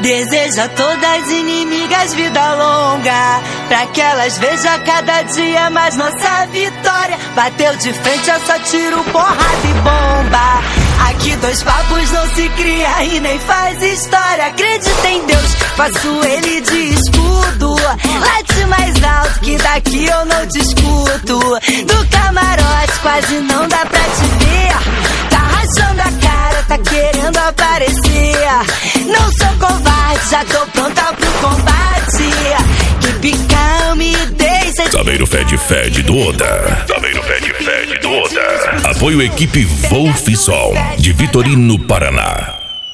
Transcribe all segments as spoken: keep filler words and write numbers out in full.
Deseja todas inimigas vida longa, pra que elas vejam cada dia mais nossa vitória. Bateu de frente, é só tiro, porrada e bomba. Aqui dois papos não se cria e nem faz história. Acredita em Deus, faço ele de escudo. Late mais alto que daqui eu não te escuto. Do camarote quase não dá pra te ver. Tá rachando a cara, tá querendo aparecer. Não sou covarde, já tô pronta pro combate. Keep calm e deixa de... Sameiro Fed Fed do Oda. Sameiro Fed Fed do Oda. Apoio equipe Wolfson de Vitorino, Paraná.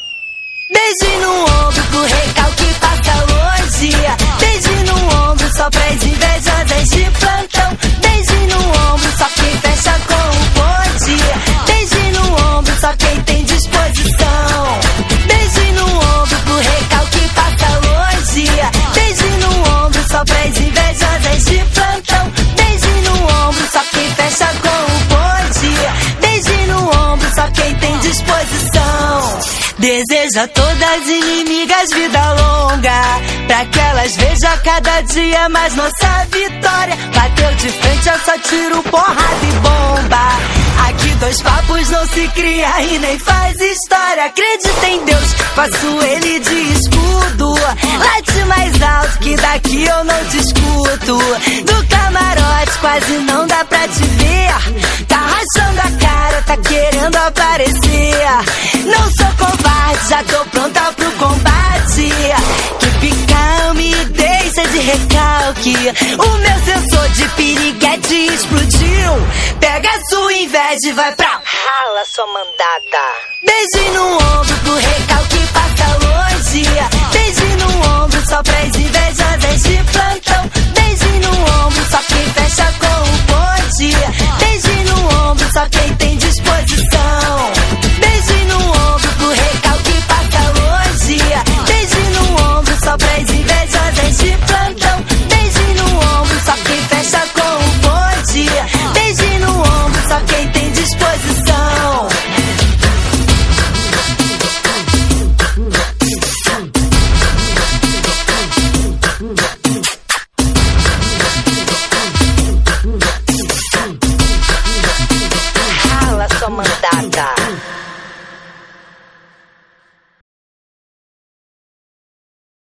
Beijo no ombro pro recalque passa longe. Beijo no ombro só pras invejosas de plantão. Beijo no ombro só quem fecha com o bonde. Beijo no ombro só quem tem disposição. Beijo no ombro pro recalque passa longe. Beijo no ombro só pras invejosas de plantão. Beijo no ombro só quem fecha com o bonde. Beijo no ombro só quem tem disposição. Deseja todas inimigas vida longa, pra que elas vejam cada dia mais nossa vitória. Bateu de frente, é só tiro, porrada e bomba. Aqui dois papos não se cria e nem faz história. Acredita em Deus, faço ele de escudo. Late mais alto que daqui eu não te escuto. Do camarote quase não dá pra te ver. Tá rachando a cara, tá querendo aparecer. Não sou covarde, já tô pronta pro combate. Keep calm e deixa de recalque. O meu sensor de piriguete explodiu. Pega a sua inveja e vai pra rala, sua mandada. Beijo no ombro pro recalque passa longe.